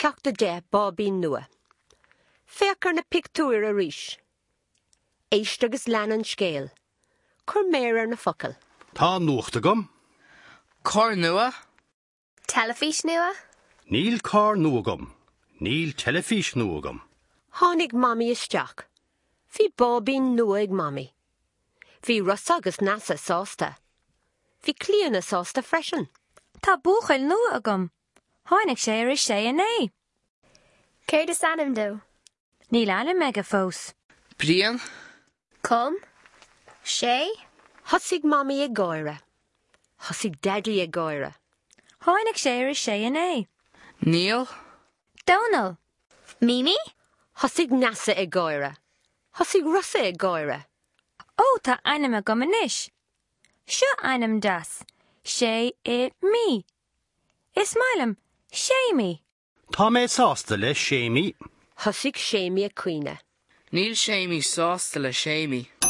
ceachta de bábín nua. Féachar na pictúir a ríis. Éist agus lean an scéal. Cur méir ar na focail. Tá nuachta gom. Cór nua? Telefís nua? Níl cór nua gom. Níl telefís nua gom. Tháinig mamí isteach. Bhí bábín nua ag mamí. Bhí Russ agus Nasa sásta. Bhí Cliona sásta freisin. Tá buchail nua agam. Tháinig sé ar is sé inné. Céir de sanam dó? Níl eile mega fós. Brian? Com? Sé? Thosaigh mamí ag gáire. Thosaigh daddy ag gáire. Tháinig sé ar is sé inné. Neil? Donal. Mimi? Thosaigh Nasa ag gáire. Thosaigh Russa ag gáire. Ó, tá einam agam inis. Seo einam das. Sé I mí. Is mailam, séimi. Tá mé sásta le séimi. Thosaigh Séimi ag cuine. Níl séimi sásta le séimi.